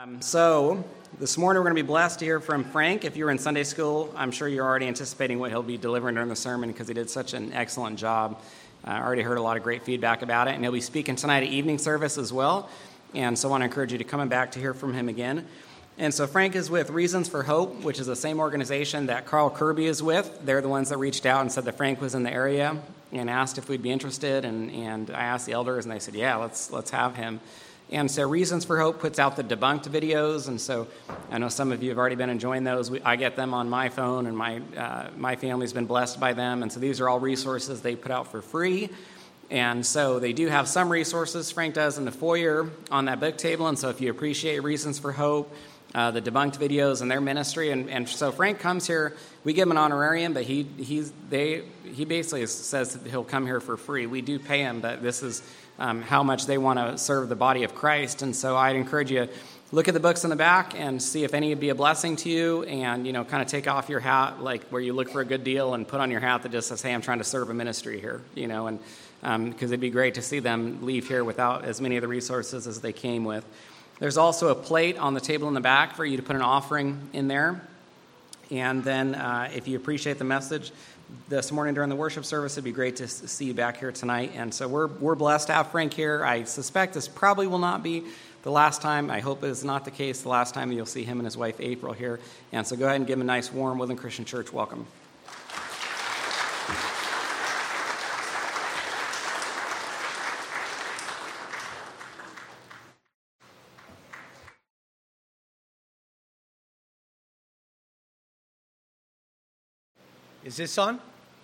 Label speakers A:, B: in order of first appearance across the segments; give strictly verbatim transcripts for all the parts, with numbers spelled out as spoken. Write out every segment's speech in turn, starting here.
A: Um, so, this morning we're going to be blessed to hear from Frank. If you were in Sunday school, I'm sure you're already anticipating what he'll be delivering during the sermon because he did such an excellent job. I uh, already heard a lot of great feedback about it, and he'll be speaking tonight at evening service as well. And so I want to encourage you to come back to hear from him again. And so Frank is with Reasons for Hope, which is the same organization that Carl Kirby is with. They're the ones that reached out and said that Frank was in the area and asked if we'd be interested. And, and I asked the elders, and they said, yeah, let's let's have him. And so Reasons for Hope puts out the debunked videos, and so I know some of you have already been enjoying those. We, I get them on my phone, and my uh, my family's been blessed by them. And so these are all resources they put out for free. And so they do have some resources Frank does in the foyer on that book table. And so if you appreciate Reasons for Hope, uh, the debunked videos and their ministry, and, and so Frank comes here, we give him an honorarium, but he he's they he basically says that he'll come here for free. We do pay him, but this is um, how much they want to serve the body of Christ. And so I'd encourage you to look at the books in the back and see if any would be a blessing to you, and you know, kind of take off your hat, like where you look for a good deal, and put on your hat that just says, "Hey, I'm trying to serve a ministry here," you know, and because um, it'd be great to see them leave here without as many of the resources as they came with. There's also a plate on the table in the back for you to put an offering in there. And then uh, if you appreciate the message this morning during the worship service, it'd be great to see you back here tonight. And so we're we're blessed to have Frank here. I suspect this probably will not be the last time. I hope it is not the case the last time you'll see him and his wife April here. And so go ahead and give him a nice, warm Woodland Christian Church welcome.
B: Is this on?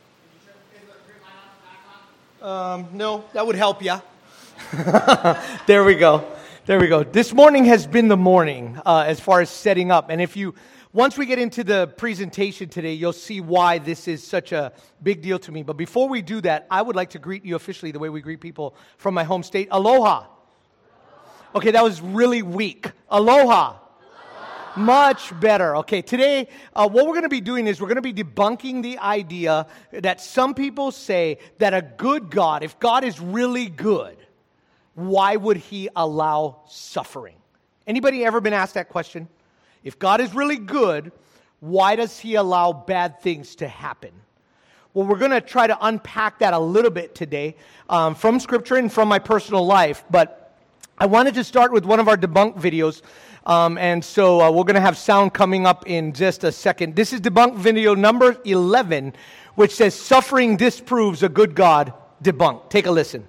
B: Um, no, that would help ya. There we go. There we go. This morning has been the morning uh, as far as setting up. And if you, once we get into the presentation today, you'll see why this is such a big deal to me. But before we do that, I would like to greet you officially the way we greet people from my home state. Aloha. Okay, that was really weak. Aloha. Much better. Okay, today, uh, what we're going to be doing is we're going to be debunking the idea that some people say that a good God, if God is really good, why would he allow suffering? Anybody ever been asked that question? If God is really good, why does he allow bad things to happen? Well, we're going to try to unpack that a little bit today um, from Scripture and from my personal life, but I wanted to start with one of our debunk videos. Um, and so uh, we're going to have sound coming up in just a second. This is debunk video number eleven, which says, "Suffering disproves a good God." Debunk. Take a listen.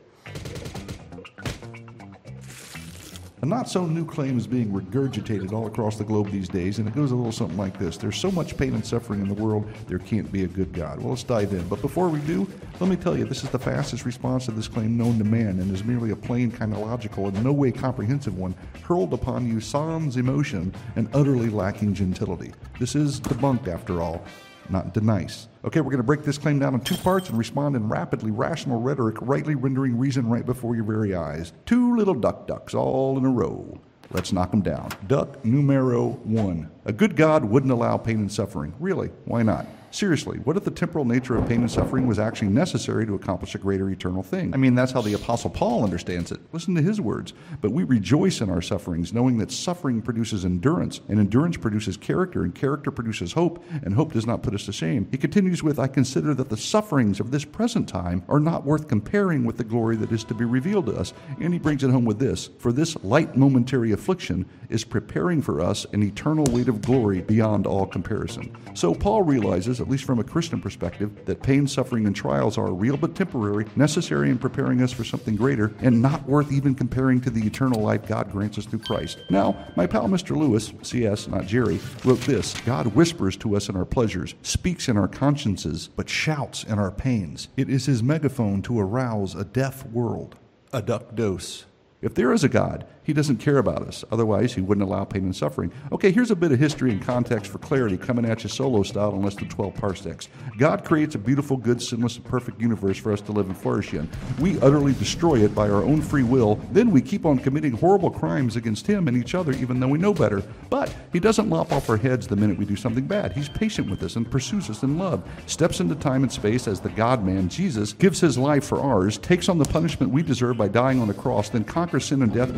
C: A not-so-new claim is being regurgitated all across the globe these days, and it goes a little something like this. There's so much pain and suffering in the world, there can't be a good God. Well, let's dive in. But before we do, let me tell you, this is the fastest response to this claim known to man, and is merely a plain, kind of logical, and no way comprehensive one, hurled upon you sans emotion and utterly lacking gentility. This is debunked, after all, not denice. Okay, we're going to break this claim down in two parts and respond in rapidly rational rhetoric, rightly rendering reason right before your very eyes. Two little duck ducks all in a row. Let's knock them down. Duck numero one. A good God wouldn't allow pain and suffering. Really? Why not? Seriously, what if the temporal nature of pain and suffering was actually necessary to accomplish a greater eternal thing? I mean, that's how the Apostle Paul understands it. Listen to his words. "But we rejoice in our sufferings, knowing that suffering produces endurance, and endurance produces character, and character produces hope, and hope does not put us to shame." He continues with, "I consider that the sufferings of this present time are not worth comparing with the glory that is to be revealed to us." And he brings it home with this: "For this light momentary affliction is preparing for us an eternal weight of glory beyond all comparison." So Paul realizes, at least from a Christian perspective, that pain, suffering, and trials are real but temporary, necessary in preparing us for something greater, and not worth even comparing to the eternal life God grants us through Christ. Now, my pal Mister Lewis, C S, not Jerry, wrote this: "God whispers to us in our pleasures, speaks in our consciences, but shouts in our pains. It is his megaphone to arouse a deaf world." A duck dose. If there is a God, he doesn't care about us. Otherwise, he wouldn't allow pain and suffering. Okay, here's a bit of history and context for clarity, coming at you solo style in less than twelve parsecs. God creates a beautiful, good, sinless, and perfect universe for us to live and flourish in. We utterly destroy it by our own free will. Then we keep on committing horrible crimes against him and each other, even though we know better. But he doesn't lop off our heads the minute we do something bad. He's patient with us and pursues us in love, steps into time and space as the God-man, Jesus, gives his life for ours, takes on the punishment we deserve by dying on the cross, then conquers sin and death when he resurrects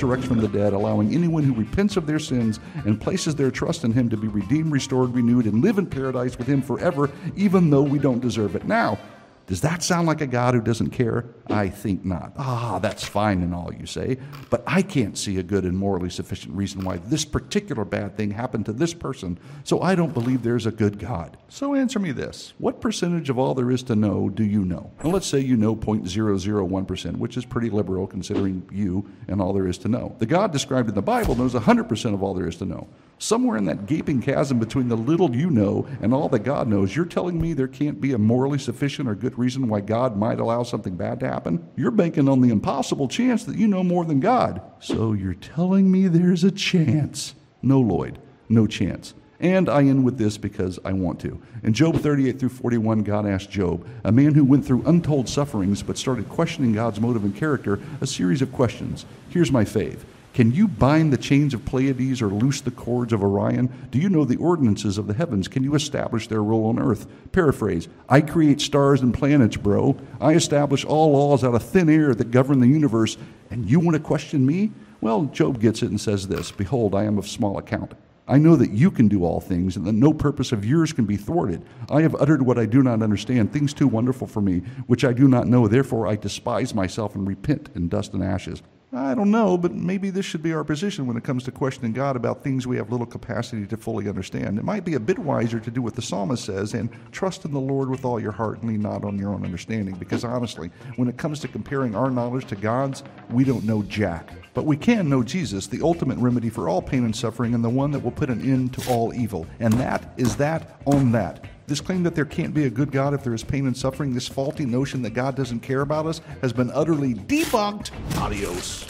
C: resurrection from the dead, allowing anyone who repents of their sins and places their trust in him to be redeemed, restored, renewed, and live in paradise with him forever, even though we don't deserve it. Now, does that sound like a God who doesn't care? I think not. Ah, that's fine and all, you say, but I can't see a good and morally sufficient reason why this particular bad thing happened to this person, so I don't believe there's a good God. So answer me this. What percentage of all there is to know do you know? Well, let's say you know zero point zero zero one percent, which is pretty liberal considering you and all there is to know. The God described in the Bible knows one hundred percent of all there is to know. Somewhere in that gaping chasm between the little you know and all that God knows, you're telling me there can't be a morally sufficient or good reason why God might allow something bad to happen? You're banking on the impossible chance that you know more than God. So you're telling me there's a chance. No, Lloyd, no chance. And I end with this because I want to. In Job thirty-eight through forty-one, God asked Job, a man who went through untold sufferings but started questioning God's motive and character, a series of questions. Here's my fave. Can you bind the chains of Pleiades or loose the cords of Orion? Do you know the ordinances of the heavens? Can you establish their role on earth? Paraphrase, I create stars and planets, bro. I establish all laws out of thin air that govern the universe, and you want to question me? Well, Job gets it and says this, behold, I am of small account. I know that you can do all things, and that no purpose of yours can be thwarted. I have uttered what I do not understand, things too wonderful for me, which I do not know. Therefore I despise myself and repent in dust and ashes. I don't know, but maybe this should be our position when it comes to questioning God about things we have little capacity to fully understand. It might be a bit wiser to do what the psalmist says and trust in the Lord with all your heart and lean not on your own understanding, because honestly, when it comes to comparing our knowledge to God's, we don't know jack. But we can know Jesus, the ultimate remedy for all pain and suffering, and the one that will put an end to all evil. And that is that on that. This claim that there can't be a good God if there is pain and suffering, this faulty notion that God doesn't care about us, has been utterly debunked. Adios.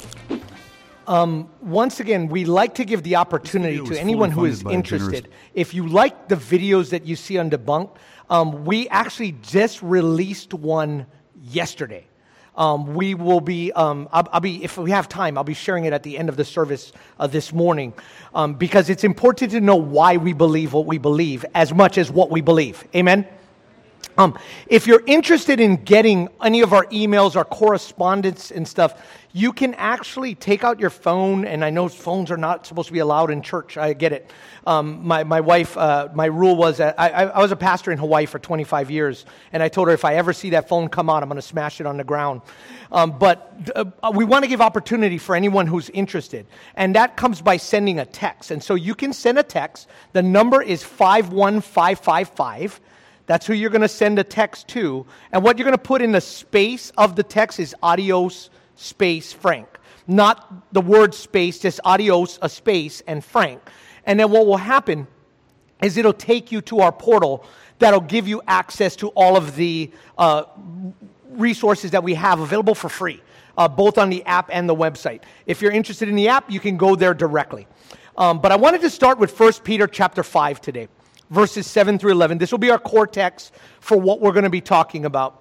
B: Um, once again, we like to give the opportunity to anyone who is interested. If you like the videos that you see on Debunked, um, we actually just released one yesterday. Um, we will be, um, I'll, I'll be, if we have time, I'll be sharing it at the end of the service uh, this morning, um, because it's important to know why we believe what we believe as much as what we believe. Amen? Um, if you're interested in getting any of our emails, our correspondence and stuff, you can actually take out your phone, and I know phones are not supposed to be allowed in church. I get it. Um, my, my wife, uh, my rule was that I, I was a pastor in Hawaii for twenty-five years, and I told her if I ever see that phone come out, I'm going to smash it on the ground. Um, but uh, we want to give opportunity for anyone who's interested, and that comes by sending a text. And so you can send a text. The number is five one five five five. That's who you're going to send a text to. And what you're going to put in the space of the text is adios, space, Frank. Not the word space, just adios, a space, and Frank. And then what will happen is it'll take you to our portal that'll give you access to all of the uh, resources that we have available for free, uh, both on the app and the website. If you're interested in the app, you can go there directly. Um, but I wanted to start with First Peter chapter five today. Verses seven through eleven. This will be our core text for what we're going to be talking about.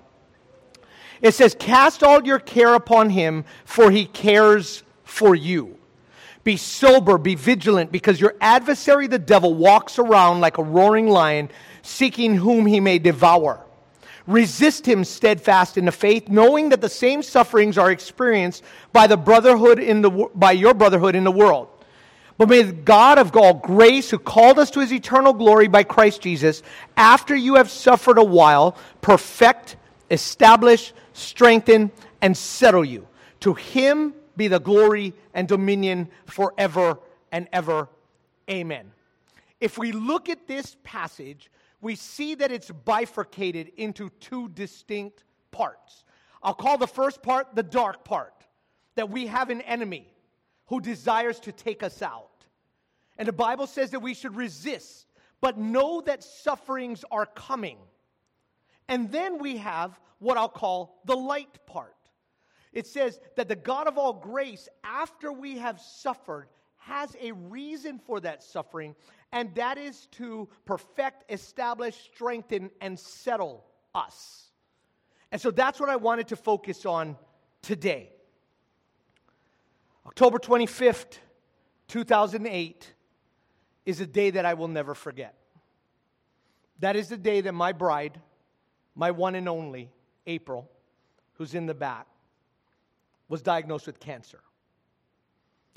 B: It says, cast all your care upon him, for he cares for you. Be sober, be vigilant, because your adversary the devil walks around like a roaring lion, seeking whom he may devour. Resist him steadfast in the faith, knowing that the same sufferings are experienced by the brotherhood in the by your brotherhood in the world. But may the God of all grace, who called us to his eternal glory by Christ Jesus, after you have suffered a while, perfect, establish, strengthen, and settle you. To him be the glory and dominion forever and ever. Amen. If we look at this passage, we see that it's bifurcated into two distinct parts. I'll call the first part the dark part, that we have an enemy who desires to take us out. And the Bible says that we should resist, but know that sufferings are coming. And then we have what I'll call the light part. It says that the God of all grace, after we have suffered, has a reason for that suffering, and that is to perfect, establish, strengthen, and settle us. And so that's what I wanted to focus on today. October twenty-fifth, two thousand eight is a day that I will never forget. That is the day that my bride, my one and only, April, who's in the back, was diagnosed with cancer.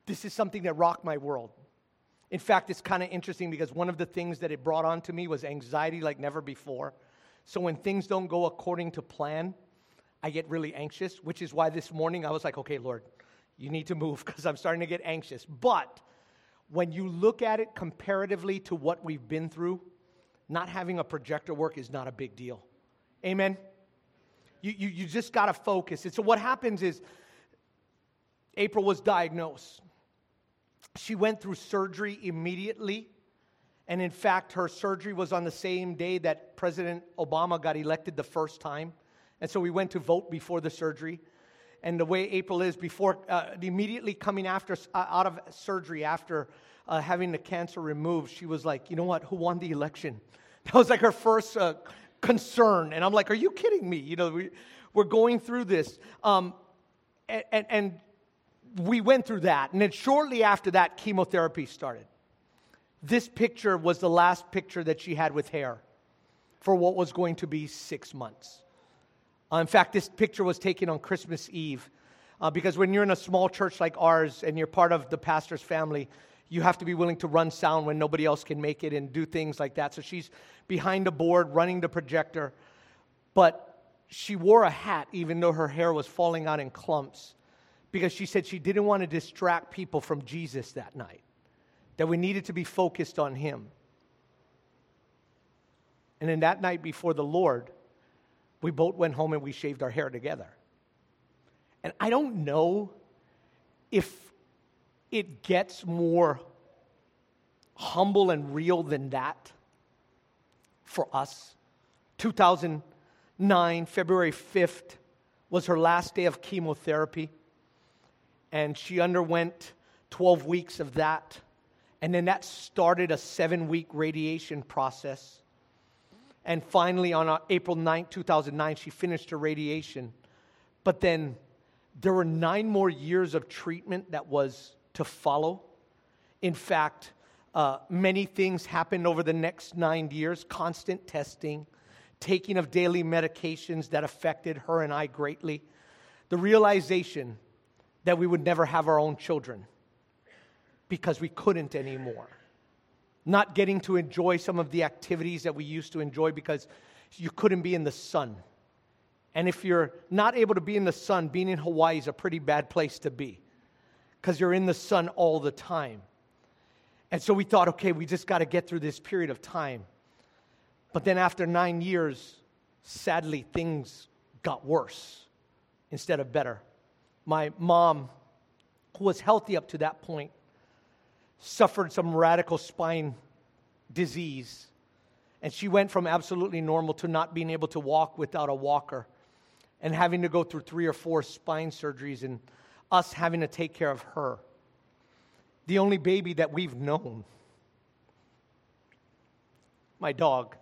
B: this is something that rocked my world. In fact, it's kind of interesting because one of the things that it brought on to me was anxiety like never before. So when things don't go according to plan, I get really anxious, which is why this morning I was like, okay, Lord, you need to move because I'm starting to get anxious. But when you look at it comparatively to what we've been through, not having a projector work is not a big deal. Amen? You, you, you just got to focus. And so what happens is April was diagnosed. She went through surgery immediately. And in fact, her surgery was on the same day that President Obama got elected the first time. And so we went to vote before the surgery. And the way April is, before uh, immediately coming after uh, out of surgery after uh, having the cancer removed, she was like, you know what, who won the election? That was like her first uh, concern. And I'm like, are you kidding me? You know, we, we're going through this. Um, and, and, and we went through that. And then shortly after that, chemotherapy started. This picture was the last picture that she had with hair for what was going to be six months. Uh, in fact, this picture was taken on Christmas Eve uh, because when you're in a small church like ours and you're part of the pastor's family, you have to be willing to run sound when nobody else can make it and do things like that. So she's behind the board running the projector, but she wore a hat even though her hair was falling out in clumps because she said she didn't want to distract people from Jesus that night, that we needed to be focused on Him. And then that night before the Lord, we both went home and we shaved our hair together. And I don't know if it gets more humble and real than that for us. two thousand nine, February fifth, was her last day of chemotherapy. And she underwent twelve weeks of that. And then that started a seven-week radiation process. And finally, on April ninth, two thousand nine, she finished her radiation. But then there were nine more years of treatment that was to follow. In fact, uh, many things happened over the next nine years. Constant testing, taking of daily medications that affected her and I greatly. The realization that we would never have our own children because we couldn't anymore. Not getting to enjoy some of the activities that we used to enjoy because you couldn't be in the sun. And if you're not able to be in the sun, being in Hawaii is a pretty bad place to be because you're in the sun all the time. And so we thought, okay, we just got to get through this period of time. But then after nine years, sadly, things got worse instead of better. My mom, who was healthy up to that point, suffered some radical spine disease. And she went from absolutely normal to not being able to walk without a walker and having to go through three or four spine surgeries and us having to take care of her. The only baby that we've known, my dog,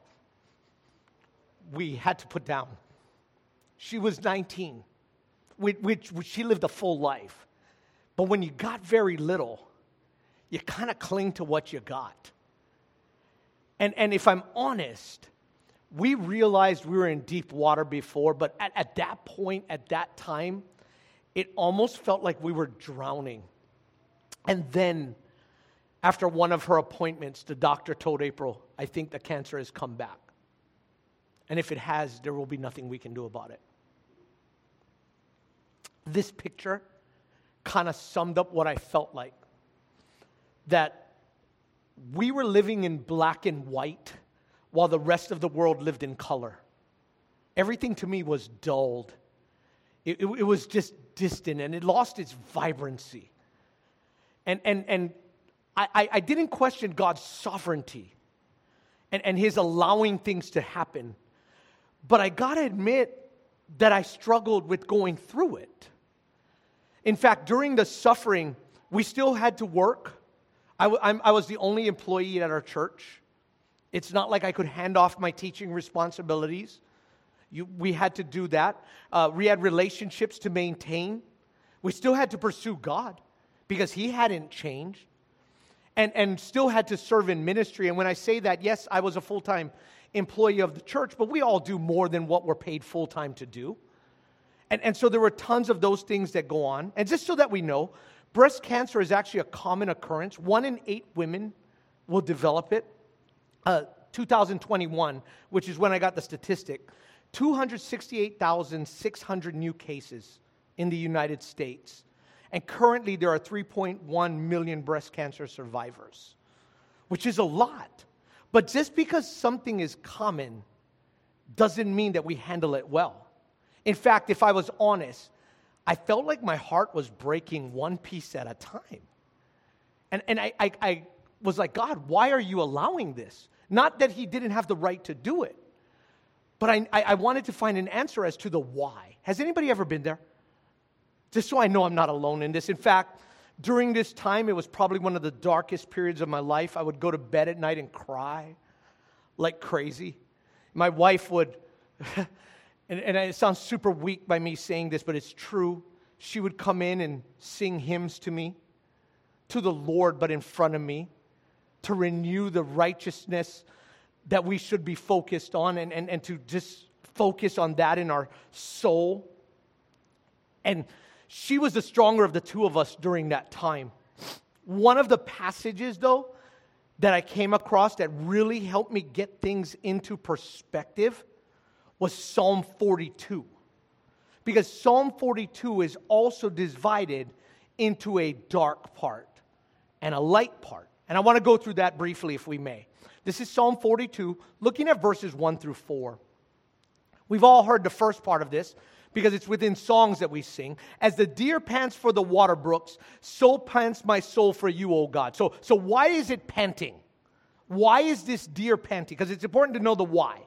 B: we had to put down. She was nineteen, which, which, which she lived a full life. But when you got very little, you kind of cling to what you got. And, and if I'm honest, we realized we were in deep water before, but at, at that point, at that time, it almost felt like we were drowning. And then, after one of her appointments, the doctor told April, I think the cancer has come back. And if it has, there will be nothing we can do about it. This picture kind of summed up what I felt like. That we were living in black and white while the rest of the world lived in color. Everything to me was dulled. It, it, it was just distant and it lost its vibrancy. And, and, and I, I didn't question God's sovereignty and, and His allowing things to happen. But I got to admit that I struggled with going through it. In fact, during the suffering, we still had to work. I, w- I'm, I was the only employee at our church. It's not like I could hand off my teaching responsibilities. You, we had to do that. Uh, we had relationships to maintain. We still had to pursue God because He hadn't changed. And, and still had to serve in ministry. And when I say that, yes, I was a full-time employee of the church, but we all do more than what we're paid full-time to do. And, and so there were tons of those things that go on. And just so that we know, Breast cancer is actually a common occurrence. One in eight women will develop it. Uh, two thousand twenty-one, which is when I got the statistic, two hundred sixty-eight thousand six hundred new cases in the United States. And currently there are three point one million breast cancer survivors, which is a lot. But just because something is common doesn't mean that we handle it well. In fact, if I was honest, I felt like my heart was breaking one piece at a time. And, and I, I, I was like, God, why are you allowing this? Not that he didn't have the right to do it, but I, I, I wanted to find an answer as to the why. Has anybody ever been there? Just so I know I'm not alone in this. In fact, during this time, it was probably one of the darkest periods of my life. I would go to bed at night and cry like crazy. My wife would, and, and it sounds super weak by me saying this, but it's true. She would come in and sing hymns to me, to the Lord, but in front of me, to renew the righteousness that we should be focused on, and, and, and to just focus on that in our soul. And she was the stronger of the two of us during that time. One of the passages, though, that I came across that really helped me get things into perspective was Psalm forty-two. Because Psalm forty-two is also divided into a dark part and a light part. And I want to go through that briefly, if we may. This is Psalm forty-two, looking at verses one through four. We've all heard the first part of this, because it's within songs that we sing. As the deer pants for the water brooks, so pants my soul for you, O God. So, so why is it panting? Why is this deer panting? Because it's important to know the why.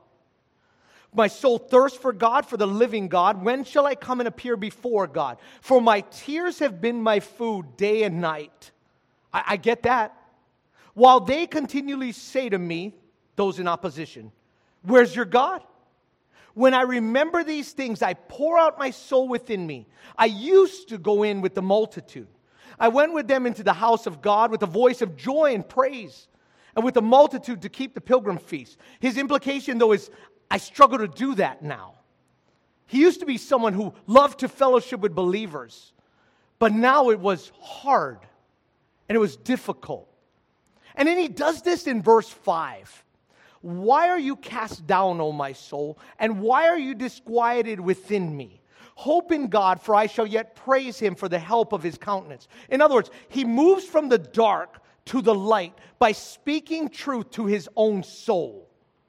B: My soul thirsts for God, for the living God. When shall I come and appear before God? For my tears have been my food day and night. I, I get that. While they continually say to me, those in opposition, where's your God? When I remember these things, I pour out my soul within me. I used to go in with the multitude. I went with them into the house of God with a voice of joy and praise, and with the multitude to keep the pilgrim feast. His implication, though, is I struggle to do that now. He used to be someone who loved to fellowship with believers, but now it was hard, and it was difficult. And then he does this in verse five. Why are you cast down, O my soul? And why are you disquieted within me? Hope in God, for I shall yet praise him for the help of his countenance. In other words, he moves from the dark to the light by speaking truth to his own soul.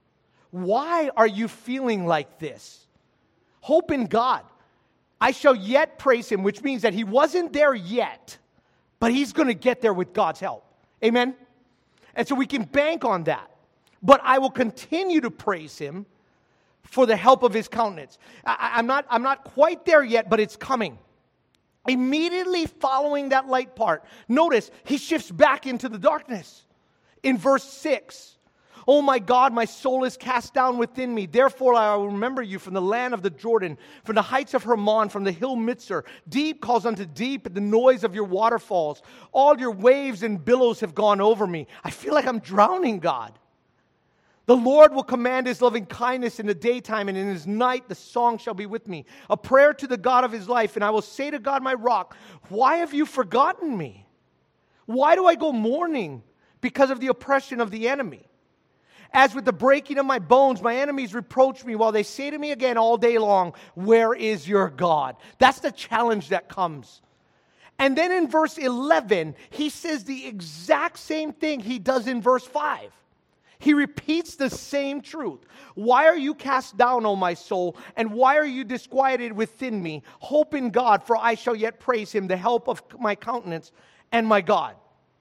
B: Why are you feeling like this? Hope in God. I shall yet praise him, which means that he wasn't there yet, but he's going to get there with God's help. Amen? And so we can bank on that. But I will continue to praise him for the help of his countenance. I, I'm not, I'm not quite there yet, but it's coming. Immediately following that light part, notice he shifts back into the darkness. In verse six, oh my God, my soul is cast down within me. Therefore I will remember you from the land of the Jordan, from the heights of Hermon, from the hill Mitzar. Deep calls unto deep at the noise of your waterfalls. All your waves and billows have gone over me. I feel like I'm drowning, God. The Lord will command his loving kindness in the daytime, and in his night the song shall be with me. A prayer to the God of his life, and I will say to God my rock, why have you forgotten me? Why do I go mourning because of the oppression of the enemy? As with the breaking of my bones, my enemies reproach me while they say to me again all day long, where is your God? That's the challenge that comes. And then in verse eleven, he says the exact same thing he does in verse five. He repeats the same truth. Why are you cast down, O my soul? And why are you disquieted within me? Hope in God, for I shall yet praise him, the help of my countenance and my God.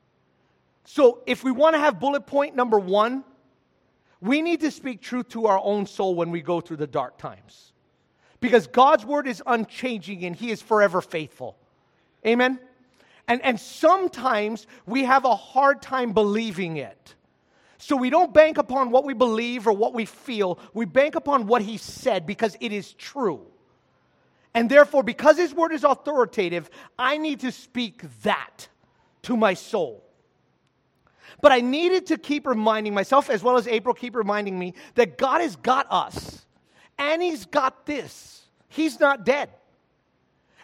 B: So if we want to have bullet point number one, we need to speak truth to our own soul when we go through the dark times. Because God's word is unchanging and he is forever faithful. Amen? And, and sometimes we have a hard time believing it. So we don't bank upon what we believe or what we feel. We bank upon what he said because it is true. And therefore, because his word is authoritative, I need to speak that to my soul. But I needed to keep reminding myself, as well as April keep reminding me, that God has got us. And he's got this. He's not dead.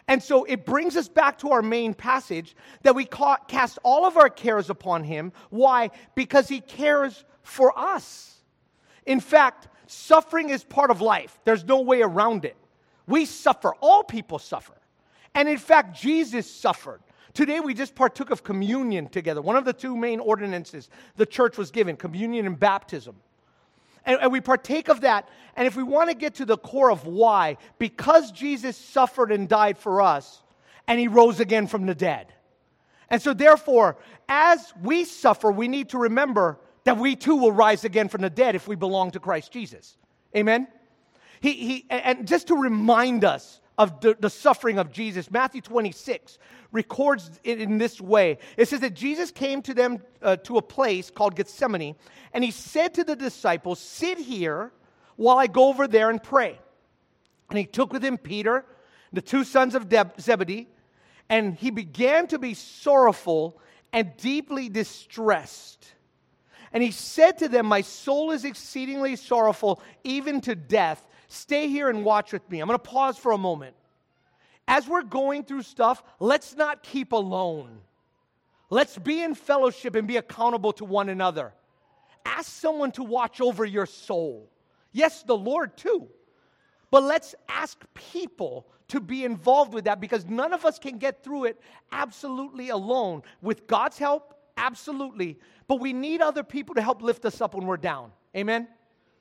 B: And so it brings us back to our main passage that we ca- cast all of our cares upon him. Why? Because he cares for us. In fact, suffering is part of life. There's no way around it. We suffer. All people suffer. And in fact, Jesus suffered. Today we just partook of communion together. One of the two main ordinances the church was given, communion and baptism. And, and we partake of that. And if we want to get to the core of why, because Jesus suffered and died for us, and he rose again from the dead. And so therefore, as we suffer, we need to remember that we too will rise again from the dead if we belong to Christ Jesus. Amen? He, he, and just to remind us of the, the suffering of Jesus, Matthew twenty-six records it in this way. It says that Jesus came to them uh, to a place called Gethsemane, and he said to the disciples, "Sit here while I go over there and pray." And he took with him Peter, the two sons of Deb- Zebedee, and he began to be sorrowful and deeply distressed. And he said to them, "My soul is exceedingly sorrowful, even to death. Stay here and watch with me." I'm going to pause for a moment. As we're going through stuff, let's not keep alone. Let's be in fellowship and be accountable to one another. Ask someone to watch over your soul. Yes, the Lord too. But let's ask people to be involved with that, because none of us can get through it absolutely alone. With God's help, absolutely. But we need other people to help lift us up when we're down. Amen?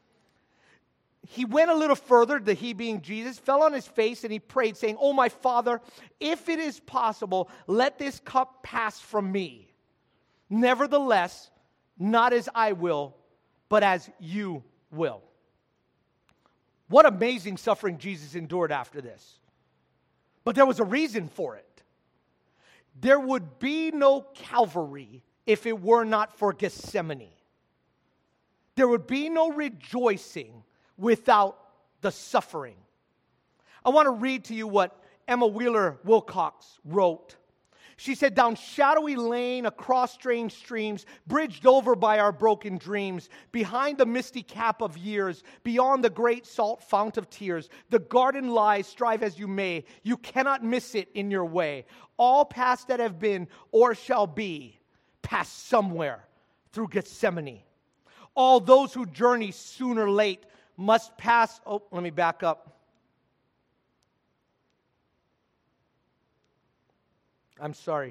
B: He went a little further, the he being Jesus, fell on his face and he prayed, saying, "Oh, my Father, if it is possible, let this cup pass from me. Nevertheless, not as I will, but as you will." What amazing suffering Jesus endured after this. But there was a reason for it. There would be no Calvary if it were not for Gethsemane. There would be no rejoicing without the suffering. I want to read to you what Emma Wheeler Wilcox wrote. She said, "Down shadowy lane, across strange streams, bridged over by our broken dreams, behind the misty cap of years, beyond the great salt fount of tears, the garden lies, strive as you may, you cannot miss it in your way. All past that have been or shall be, pass somewhere through Gethsemane. All those who journey soon or late must pass." Oh, let me back up. I'm sorry.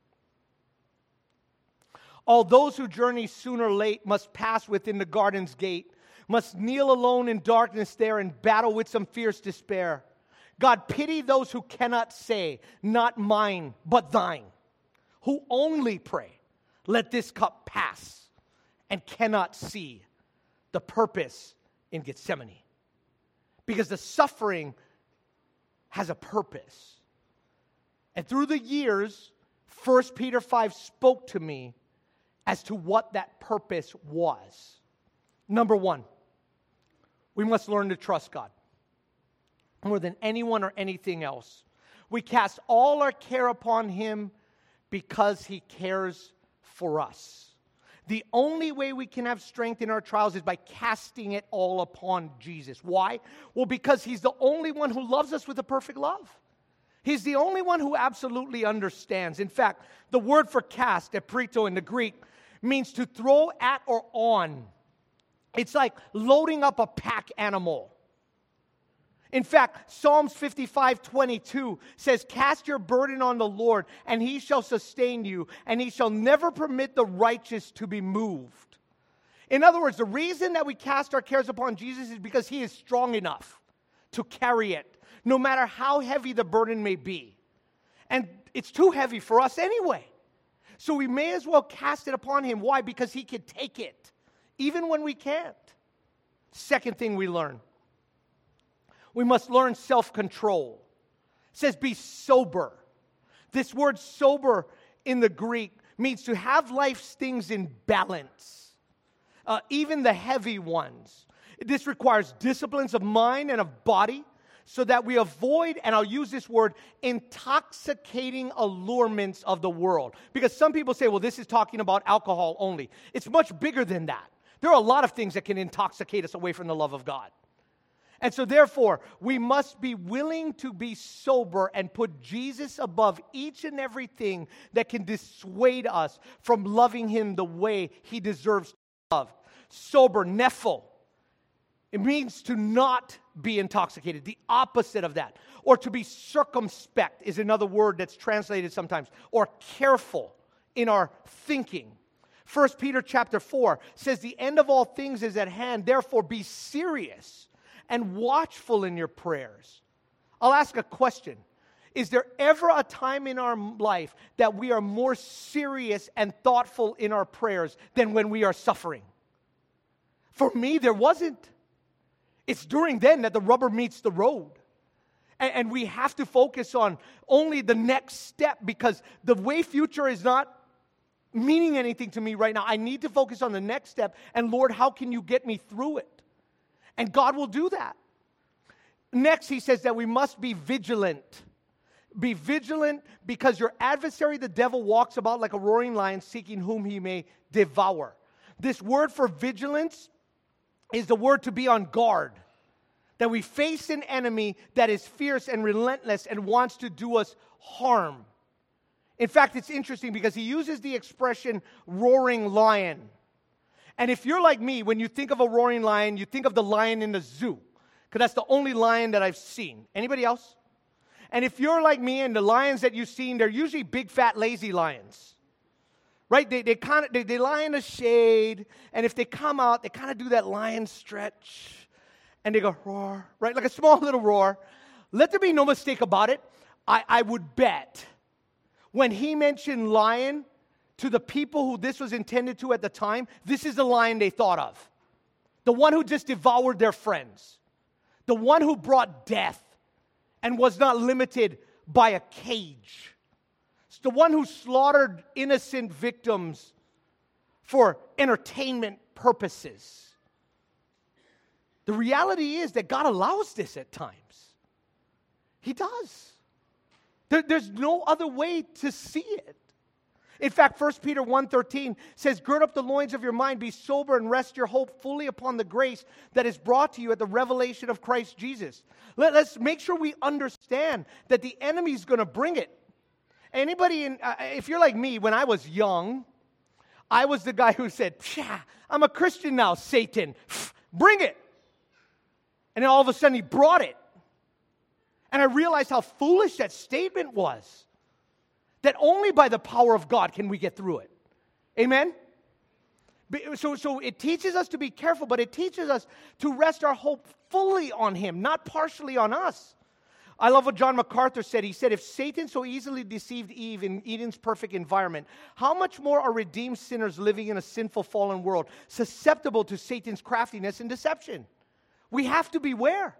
B: "All those who journey soon or late must pass within the garden's gate, must kneel alone in darkness there and battle with some fierce despair. God, pity those who cannot say, not mine, but thine, who only pray, let this cup pass, and cannot see the purpose in Gethsemane." Because the suffering has a purpose. And through the years, First Peter five spoke to me as to what that purpose was. Number one, we must learn to trust God more than anyone or anything else. We cast all our care upon him because he cares for us. The only way we can have strength in our trials is by casting it all upon Jesus. Why? Well, because he's the only one who loves us with a perfect love. He's the only one who absolutely understands. In fact, the word for cast, eprito in the Greek, means to throw at or on. It's like loading up a pack animal. In fact, Psalms fifty-five twenty-two says, "Cast your burden on the Lord, and he shall sustain you, and he shall never permit the righteous to be moved." In other words, the reason that we cast our cares upon Jesus is because he is strong enough to carry it, no matter how heavy the burden may be. And it's too heavy for us anyway. So we may as well cast it upon him. Why? Because he can take it, even when we can't. Second thing we learn. We must learn self-control. It says be sober. This word sober in the Greek means to have life's things in balance, uh, even the heavy ones. This requires disciplines of mind and of body so that we avoid, and I'll use this word, intoxicating allurements of the world. Because some people say, well, this is talking about alcohol only. It's much bigger than that. There are a lot of things that can intoxicate us away from the love of God. And so therefore, we must be willing to be sober and put Jesus above each and everything that can dissuade us from loving him the way he deserves to be loved. Sober, nephil. It means to not be intoxicated, the opposite of that. Or to be circumspect is another word that's translated sometimes. Or careful in our thinking. First Peter chapter four says, the end of all things is at hand, therefore be serious and watchful in your prayers. I'll ask a question. Is there ever a time in our life that we are more serious and thoughtful in our prayers than when we are suffering? For me, there wasn't. It's during then that the rubber meets the road. And, and we have to focus on only the next step, because the way future is not meaning anything to me right now. I need to focus on the next step. And Lord, how can you get me through it? And God will do that. Next, he says that we must be vigilant. Be vigilant because your adversary, the devil, walks about like a roaring lion seeking whom he may devour. This word for vigilance is the word to be on guard. That we face an enemy that is fierce and relentless and wants to do us harm. In fact, it's interesting because he uses the expression roaring lion. And if you're like me, when you think of a roaring lion, you think of the lion in the zoo. Because that's the only lion that I've seen. Anybody else? And if you're like me and the lions that you've seen, they're usually big, fat, lazy lions. Right? They, they kind of they, they lie in the shade. And if they come out, they kind of do that lion stretch. And they go roar. Right? Like a small little roar. Let there be no mistake about it. I, I would bet when he mentioned lion to the people who this was intended to at the time, this is the lion they thought of. The one who just devoured their friends. The one who brought death and was not limited by a cage. It's the one who slaughtered innocent victims for entertainment purposes. The reality is that God allows this at times. He does. There, there's no other way to see it. In fact, First Peter one thirteen says, gird up the loins of your mind, be sober, and rest your hope fully upon the grace that is brought to you at the revelation of Christ Jesus. Let, let's make sure we understand that the enemy's going to bring it. Anybody, in, uh, if you're like me, when I was young, I was the guy who said, I'm a Christian now, Satan. Bring it. And then all of a sudden he brought it. And I realized how foolish that statement was. That only by the power of God can we get through it. Amen? So, so it teaches us to be careful, but it teaches us to rest our hope fully on him, not partially on us. I love what John MacArthur said. He said, if Satan so easily deceived Eve in Eden's perfect environment, how much more are redeemed sinners living in a sinful, fallen world, susceptible to Satan's craftiness and deception? We have to beware.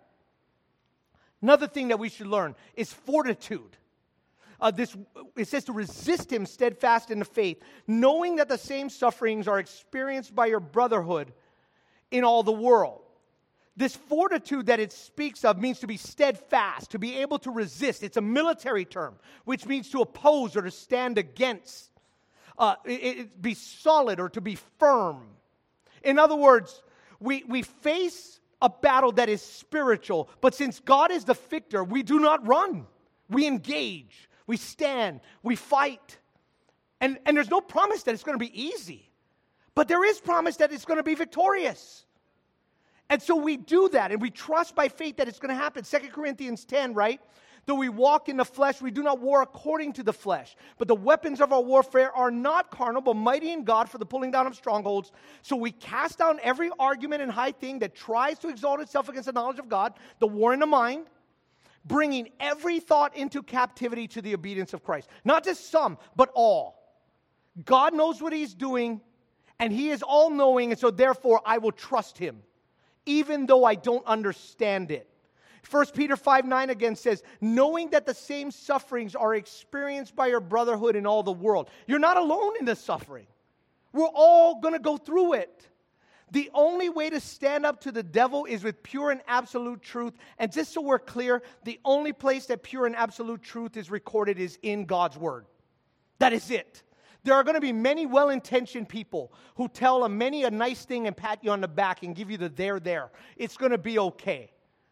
B: Another thing that we should learn is fortitude. Uh, this it says to resist him steadfast in the faith, knowing that the same sufferings are experienced by your brotherhood in all the world. This fortitude that it speaks of means to be steadfast, to be able to resist. It's a military term, which means to oppose or to stand against. Uh, it, it, be solid or to be firm. In other words, we, we face a battle that is spiritual, but since God is the victor, we do not run. We engage. We stand. We fight. And, and there's no promise that it's going to be easy. But there is promise that it's going to be victorious. And so we do that, and we trust by faith that it's going to happen. Second Corinthians ten, right? Though we walk in the flesh, we do not war according to the flesh. But the weapons of our warfare are not carnal, but mighty in God for the pulling down of strongholds. So we cast down every argument and high thing that tries to exalt itself against the knowledge of God, the war in the mind, bringing every thought into captivity to the obedience of Christ. Not just some, but all. God knows what he's doing, and he is all-knowing, and so therefore I will trust him, even though I don't understand it. First Peter five nine again says, knowing that the same sufferings are experienced by your brotherhood in all the world. You're not alone in this suffering. We're all going to go through it. The only way to stand up to the devil is with pure and absolute truth. And just so we're clear, the only place that pure and absolute truth is recorded is in God's Word. That is it. There are going to be many well-intentioned people who tell a many a nice thing and pat you on the back and give you the there, there. It's going to be okay.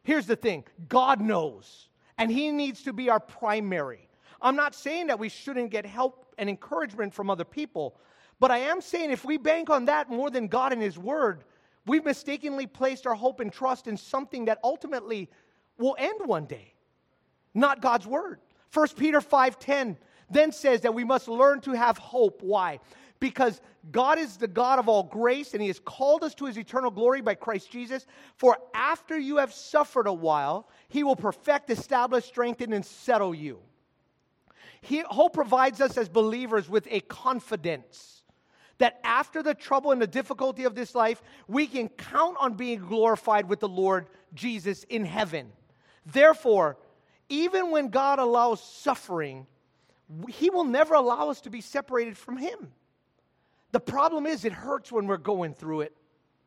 B: Here's the thing. God knows, and He needs to be our primary. I'm not saying that we shouldn't get help and encouragement from other people, but I am saying if we bank on that more than God and His Word, we've mistakenly placed our hope and trust in something that ultimately will end one day, not God's Word. First Peter five ten then says that we must learn to have hope. Why? Because God is the God of all grace, and He has called us to His eternal glory by Christ Jesus. For after you have suffered a while, He will perfect, establish, strengthen, and settle you. He, hope provides us as believers with a confidence that after the trouble and the difficulty of this life, we can count on being glorified with the Lord Jesus in heaven. Therefore, even when God allows suffering, He will never allow us to be separated from Him. The problem is it hurts when we're going through it.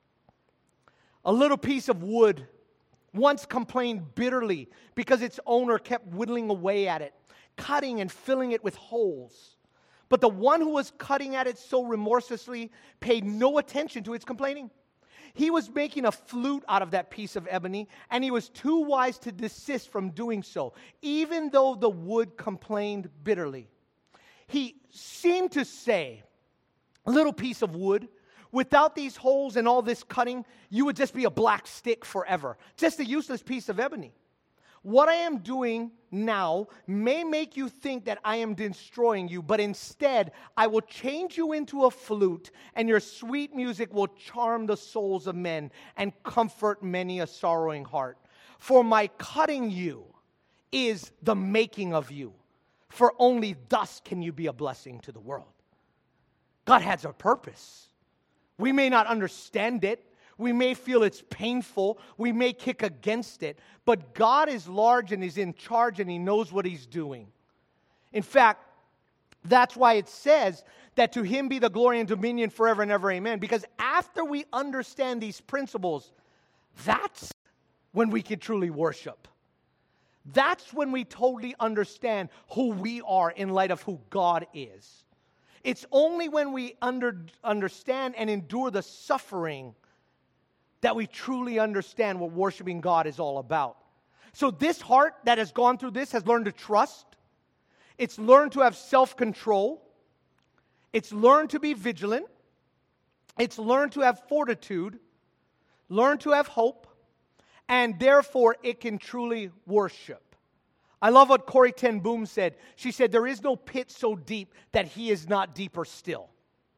B: A little piece of wood once complained bitterly because its owner kept whittling away at it, cutting and filling it with holes. But the one who was cutting at it so remorselessly paid no attention to its complaining. He was making a flute out of that piece of ebony, and he was too wise to desist from doing so, even though the wood complained bitterly. He seemed to say, a little piece of wood, without these holes and all this cutting, you would just be a black stick forever, just a useless piece of ebony. What I am doing now may make you think that I am destroying you, but instead I will change you into a flute, and your sweet music will charm the souls of men and comfort many a sorrowing heart. For my cutting you is the making of you, for only thus can you be a blessing to the world. God has a purpose. We may not understand it. We may feel it's painful. We may kick against it. But God is large and He's in charge and He knows what He's doing. In fact, that's why it says that to Him be the glory and dominion forever and ever. Amen. Because after we understand these principles, that's when we can truly worship. That's when we totally understand who we are in light of who God is. It's only when we under, understand and endure the suffering that we truly understand what worshiping God is all about. So this heart that has gone through this has learned to trust. It's learned to have self-control. It's learned to be vigilant. It's learned to have fortitude, learned to have hope, and therefore it can truly worship. I love what Corrie ten Boom said. She said, there is no pit so deep that He is not deeper still.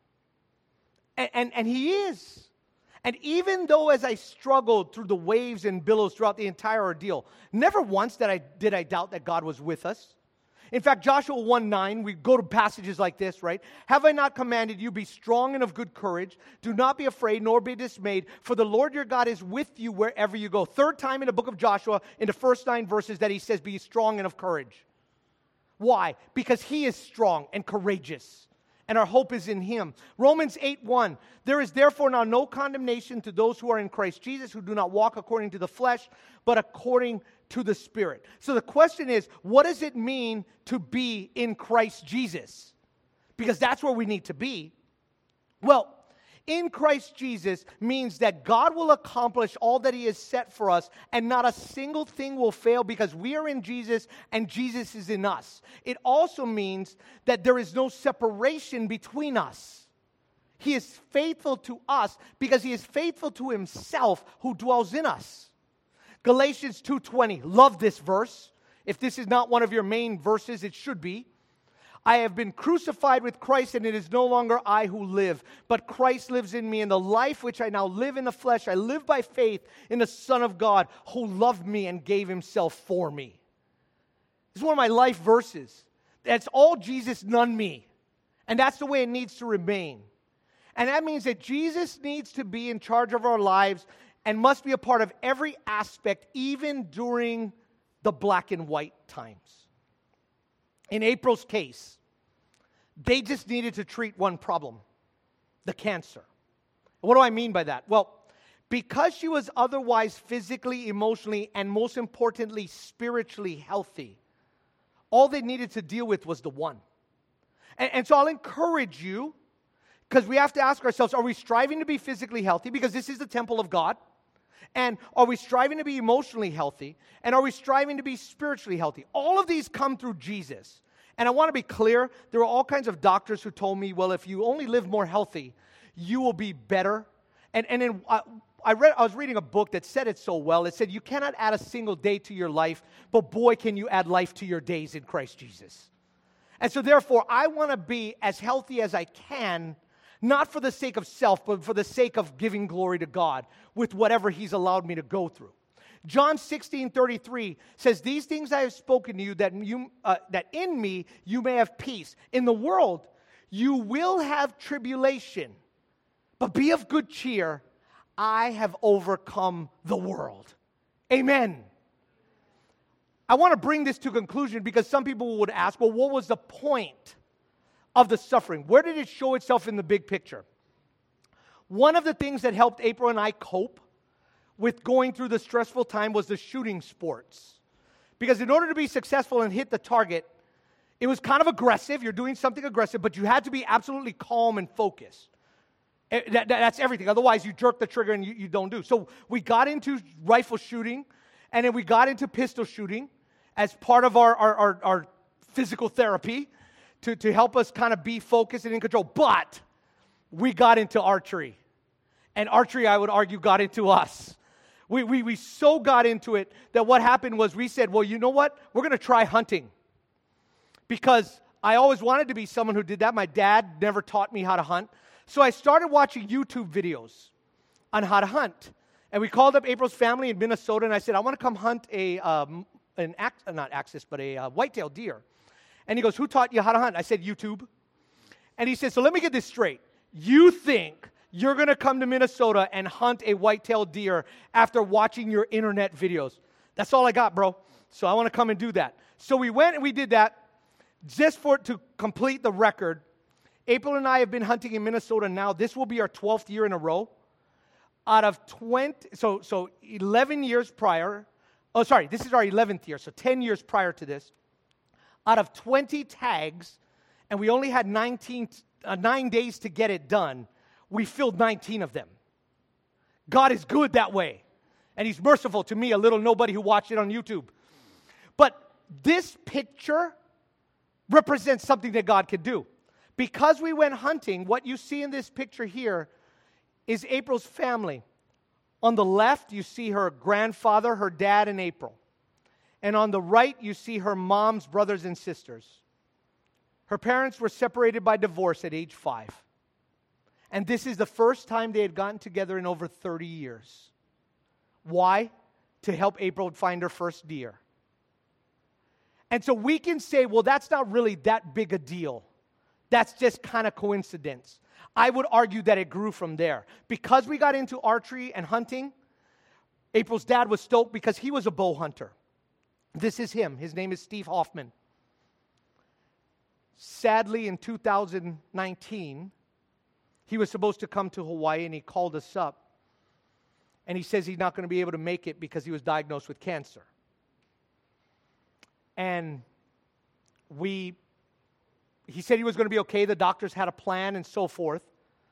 B: And, and, and He is. And even though as I struggled through the waves and billows throughout the entire ordeal, never once did I, did I doubt that God was with us. In fact, Joshua one nine, we go to passages like this, right? Have I not commanded you, be strong and of good courage? Do not be afraid, nor be dismayed, for the Lord your God is with you wherever you go. Third time in the book of Joshua, in the first nine verses, that He says, be strong and of courage. Why? Because He is strong and courageous, and our hope is in Him. Romans eight one, there is therefore now no condemnation to those who are in Christ Jesus, who do not walk according to the flesh, but according to the Spirit. So the question is, what does it mean to be in Christ Jesus? Because that's where we need to be. Well, in Christ Jesus means that God will accomplish all that He has set for us, and not a single thing will fail because we are in Jesus and Jesus is in us. It also means that there is no separation between us. He is faithful to us because He is faithful to Himself who dwells in us. Galatians two twenty, love this verse. If this is not one of your main verses, it should be. I have been crucified with Christ, and it is no longer I who live, but Christ lives in me. And the life which I now live in the flesh, I live by faith in the Son of God, who loved me and gave Himself for me. This is one of my life verses. That's all Jesus, none me. And that's the way it needs to remain. And that means that Jesus needs to be in charge of our lives and must be a part of every aspect, even during the black and white times. In April's case, they just needed to treat one problem, the cancer. What do I mean by that? Well, because she was otherwise physically, emotionally, and most importantly, spiritually healthy, all they needed to deal with was the one. And, and so I'll encourage you, because we have to ask ourselves, are we striving to be physically healthy? Because this is the temple of God. And are we striving to be emotionally healthy? And are we striving to be spiritually healthy? All of these come through Jesus. And I want to be clear, there are all kinds of doctors who told me, well, if you only live more healthy, you will be better. And, and then I, I, read, I was reading a book that said it so well. It said, you cannot add a single day to your life, but boy, can you add life to your days in Christ Jesus. And so therefore, I want to be as healthy as I can, not for the sake of self, but for the sake of giving glory to God with whatever He's allowed me to go through. John sixteen thirty-three says, these things I have spoken to you, that, you, uh, that in me you may have peace. In the world you will have tribulation, but be of good cheer. I have overcome the world. Amen. I want to bring this to conclusion because some people would ask, well, what was the point of the suffering? Where did it show itself in the big picture? One of the things that helped April and I cope with going through the stressful time was the shooting sports. Because in order to be successful and hit the target, it was kind of aggressive. You're doing something aggressive, but you had to be absolutely calm and focused. That, that, that's everything. Otherwise, you jerk the trigger and you, you don't do. So we got into rifle shooting, and then we got into pistol shooting as part of our, our, our, our physical therapy to, to help us kind of be focused and in control. But we got into archery. And archery, I would argue, got into us. We, we, we so got into it that what happened was we said, well, you know what? We're going to try hunting. Because I always wanted to be someone who did that. My dad never taught me how to hunt. So I started watching YouTube videos on how to hunt. And we called up April's family in Minnesota, and I said, I want to come hunt a, um, an ax- not axis, but a uh, white-tailed deer. And he goes, who taught you how to hunt? I said, YouTube. And he said, so let me get this straight. You think you're going to come to Minnesota and hunt a white-tailed deer after watching your internet videos? That's all I got, bro. So I want to come and do that. So we went and we did that. Just for to complete the record, April and I have been hunting in Minnesota now. This will be our twelfth year in a row. Out of twenty, so, so eleven years prior, oh, sorry, this is our eleventh year, so ten years prior to this. Out of twenty tags, and we only had nineteen, uh, nine days to get it done, we filled nineteen of them. God is good that way. And He's merciful to me, a little nobody who watched it on YouTube. But this picture represents something that God could do. Because we went hunting, what you see in this picture here is April's family. On the left, you see her grandfather, her dad, and April. And on the right, you see her mom's brothers and sisters. Her parents were separated by divorce at age five. And this is the first time they had gotten together in over thirty years. Why? To help April find her first deer. And so we can say, well, that's not really that big a deal. That's just kind of coincidence. I would argue that it grew from there. Because we got into archery and hunting, April's dad was stoked because he was a bow hunter. This is him. His name is Steve Hoffman. Sadly, in two thousand nineteen, he was supposed to come to Hawaii, and he called us up. And he says he's not going to be able to make it because he was diagnosed with cancer. And we, he said he was going to be okay. The doctors had a plan and so forth.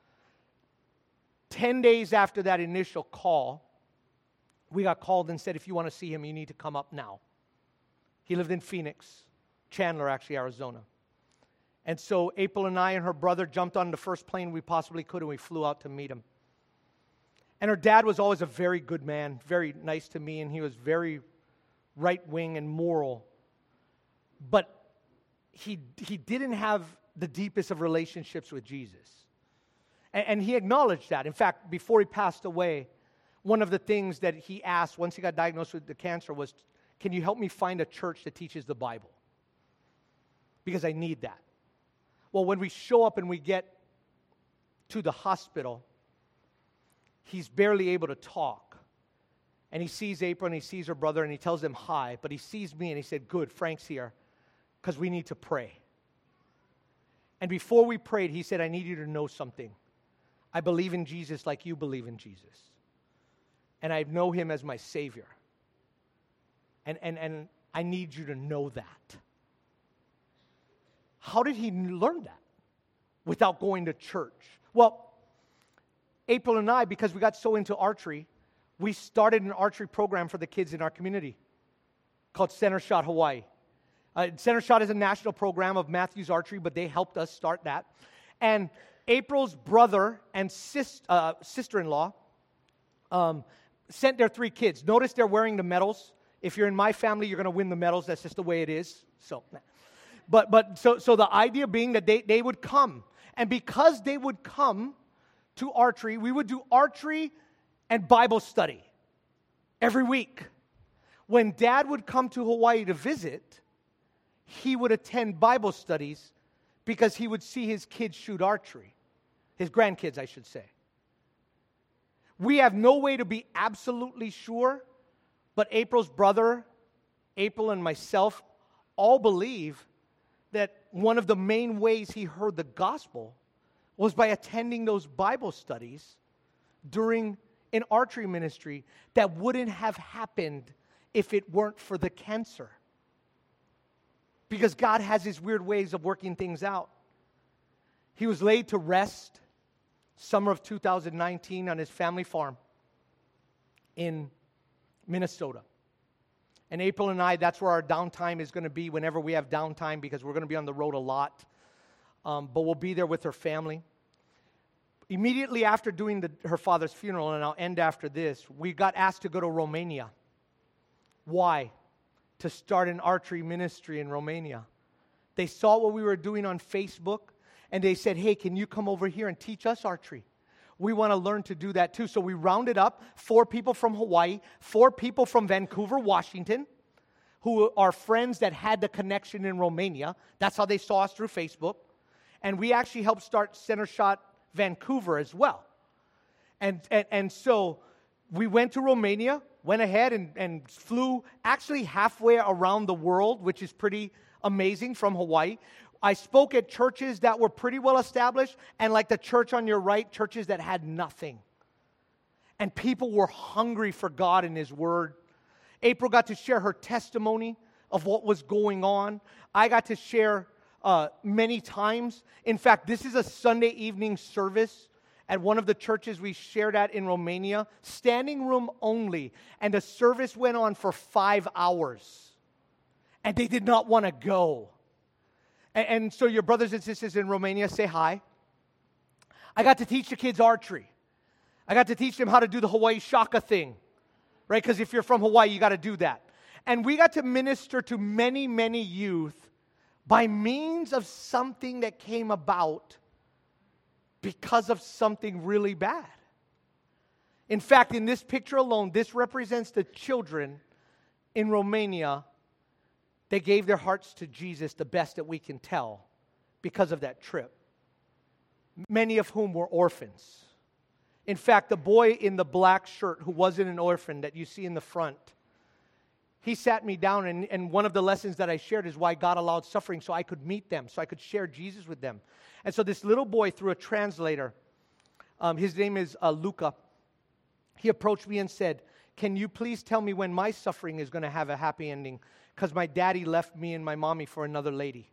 B: Ten days after that initial call, we got called and said, if you want to see him, you need to come up now. He lived in Phoenix, Chandler, actually, Arizona. And so April and I and her brother jumped on the first plane we possibly could, and we flew out to meet him. And her dad was always a very good man, very nice to me, and he was very right-wing and moral. But he he didn't have the deepest of relationships with Jesus. And, and he acknowledged that. In fact, before he passed away, one of the things that he asked once he got diagnosed with the cancer was, can you help me find a church that teaches the Bible? Because I need that. Well, when we show up and we get to the hospital, he's barely able to talk. And he sees April and he sees her brother and he tells them hi. But he sees me and he said, good, Frank's here, because we need to pray. And before we prayed, he said, I need you to know something. I believe in Jesus like you believe in Jesus. And I know him as my Savior. And, and, and I need you to know that. How did he learn that without going to church? Well, April and I, because we got so into archery, we started an archery program for the kids in our community called Center Shot Hawaii. Uh, Center Shot is a national program of Matthews Archery, but they helped us start that. And April's brother and sis, uh, sister-in-law um, sent their three kids. Notice they're wearing the medals. If you're in my family, you're going to win the medals. That's just the way it is. So, but but so so the idea being that they, they would come. And because they would come to archery, we would do archery and Bible study every week. When Dad would come to Hawaii to visit, he would attend Bible studies because he would see his kids shoot archery. His grandkids, I should say. We have no way to be absolutely sure, but April's brother, April and myself, all believe that one of the main ways he heard the gospel was by attending those Bible studies during an archery ministry that wouldn't have happened if it weren't for the cancer. Because God has his weird ways of working things out. He was laid to rest summer of two thousand nineteen on his family farm in Minnesota. And April and I, that's where our downtime is going to be whenever we have downtime, because we're going to be on the road a lot. Um, but we'll be there with her family. Immediately after doing the, her father's funeral, and I'll end after this, we got asked to go to Romania. Why? To start an archery ministry in Romania. They saw what we were doing on Facebook, and they said, hey, can you come over here and teach us archery? We want to learn to do that too. So we rounded up four people from Hawaii, four people from Vancouver, Washington, who are friends that had the connection in Romania. That's how they saw us through Facebook. And we actually helped start Center Shot Vancouver as well. And, and, and so we went to Romania, went ahead and, and flew actually halfway around the world, which is pretty amazing, from Hawaii. I spoke at churches that were pretty well established, and like the church on your right, churches that had nothing. And people were hungry for God and His Word. April got to share her testimony of what was going on. I got to share uh, many times. In fact, this is a Sunday evening service at one of the churches we shared at in Romania, standing room only, and the service went on for five hours. And they did not want to go. And, and so your brothers and sisters in Romania, say hi. I got to teach the kids archery. I got to teach them how to do the Hawaii shaka thing, right? Because if you're from Hawaii, you got to do that. And we got to minister to many, many youth by means of something that came about because of something really bad. In fact, in this picture alone, this represents the children in Romania. They gave their hearts to Jesus, the best that we can tell, because of that trip. Many of whom were orphans. In fact, the boy in the black shirt who wasn't an orphan that you see in the front, he sat me down, and, and one of the lessons that I shared is why God allowed suffering, so I could meet them, so I could share Jesus with them. And so this little boy, through a translator, um, his name is uh, Luca, he approached me and said, can you please tell me when my suffering is going to have a happy ending? Because my daddy left me and my mommy for another lady.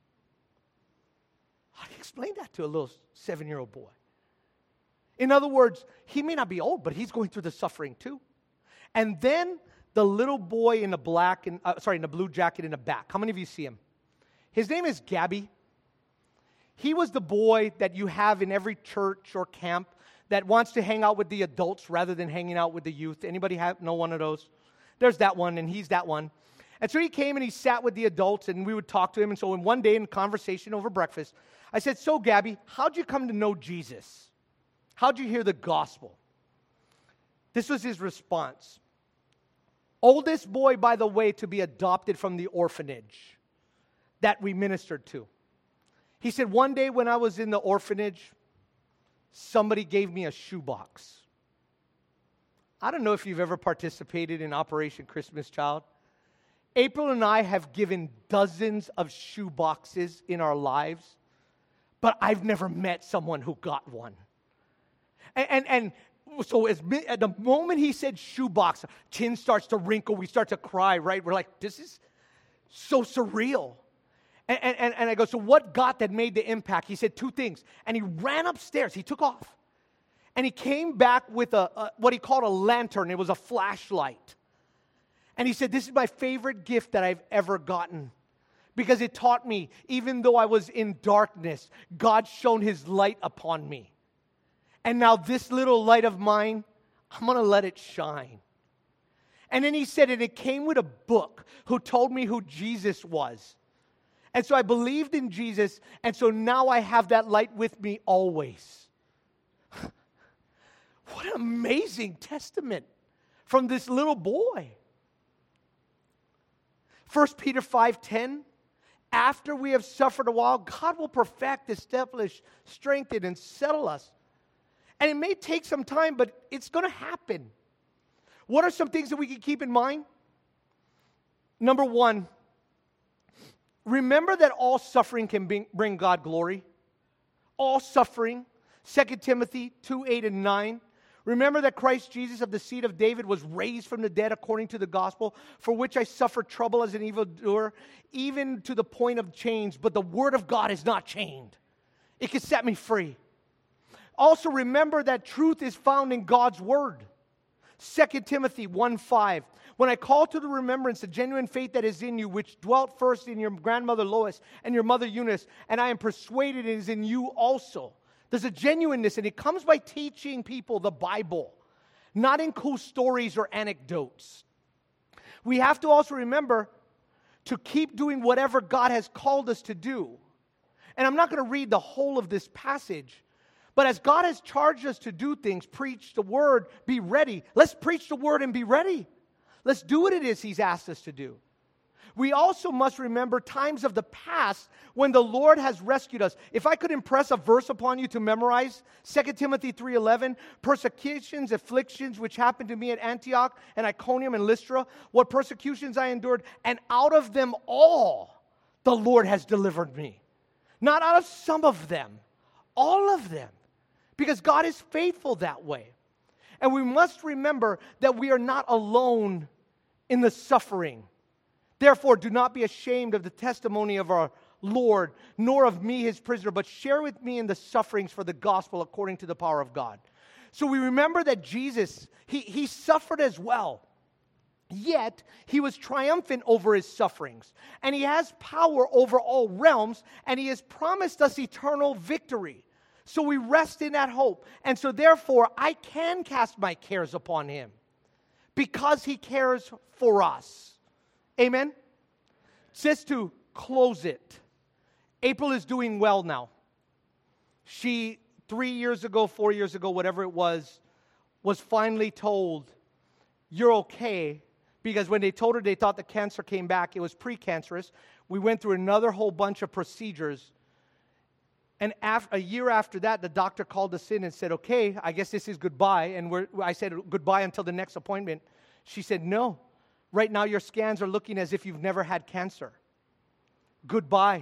B: How do you explain that to a little seven-year-old boy? In other words, he may not be old, but he's going through the suffering too. And then the little boy in the black, and uh, sorry, in the blue jacket in the back. How many of you see him? His name is Gabby. He was the boy that you have in every church or camp that wants to hang out with the adults rather than hanging out with the youth. Anybody have know one of those? There's that one, and he's that one. And so he came and he sat with the adults, and we would talk to him. And so in one day in conversation over breakfast, I said, so Gabby, how'd you come to know Jesus? How'd you hear the gospel? This was his response. Oldest boy, by the way, to be adopted from the orphanage that we ministered to. He said, one day when I was in the orphanage, somebody gave me a shoebox. I don't know if you've ever participated in Operation Christmas Child. April and I have given dozens of shoe boxes in our lives, but I've never met someone who got one. And, and, and so as, at the moment he said shoebox, chin starts to wrinkle, we start to cry, right? We're like, this is so surreal. And, and, and I go, so what got that made the impact? He said two things. And he ran upstairs. He took off. And he came back with a, a what he called a lantern. It was a flashlight. And he said, this is my favorite gift that I've ever gotten. Because it taught me, even though I was in darkness, God shone his light upon me. And now this little light of mine, I'm going to let it shine. And then he said, and it came with a book who told me who Jesus was. And so I believed in Jesus, and so now I have that light with me always. What an amazing testament from this little boy. First Peter five ten, after we have suffered a while, God will perfect, establish, strengthen, and settle us. And it may take some time, but it's going to happen. What are some things that we can keep in mind? Number one, remember that all suffering can bring God glory. All suffering. Second Timothy two, eight, and nine. Remember that Christ Jesus of the seed of David was raised from the dead according to the gospel, for which I suffered trouble as an evildoer, even to the point of chains. But the word of God is not chained. It can set me free. Also remember that truth is found in God's word. Second Timothy one, five. When I call to the remembrance the genuine faith that is in you, which dwelt first in your grandmother Lois and your mother Eunice, and I am persuaded it is in you also. There's a genuineness, and it comes by teaching people the Bible, not in cool stories or anecdotes. We have to also remember to keep doing whatever God has called us to do. And I'm not going to read the whole of this passage, but as God has charged us to do things, preach the word, be ready. Let's preach the word and be ready. Let's do what it is He's asked us to do. We also must remember times of the past when the Lord has rescued us. If I could impress a verse upon you to memorize, Second Timothy three eleven, persecutions, afflictions, which happened to me at Antioch and Iconium and Lystra, what persecutions I endured, and out of them all the Lord has delivered me. Not out of some of them, all of them. Because God is faithful that way. And we must remember that we are not alone in the suffering. Therefore, do not be ashamed of the testimony of our Lord, nor of me, his prisoner, but share with me in the sufferings for the gospel according to the power of God. So we remember that Jesus, he, he suffered as well. Yet, he was triumphant over his sufferings. And he has power over all realms, and he has promised us eternal victory. So we rest in that hope. And so therefore, I can cast my cares upon him because he cares for us. Amen? Just to close it, April is doing well now. She, three years ago, four years ago, whatever it was, was finally told, you're okay, because when they told her they thought the cancer came back, it was precancerous. We went through another whole bunch of procedures. And after, a year after that, the doctor called us in and said, okay, I guess this is goodbye. And we're, I said, goodbye until the next appointment. She said, no. Right now, your scans are looking as if you've never had cancer. Goodbye.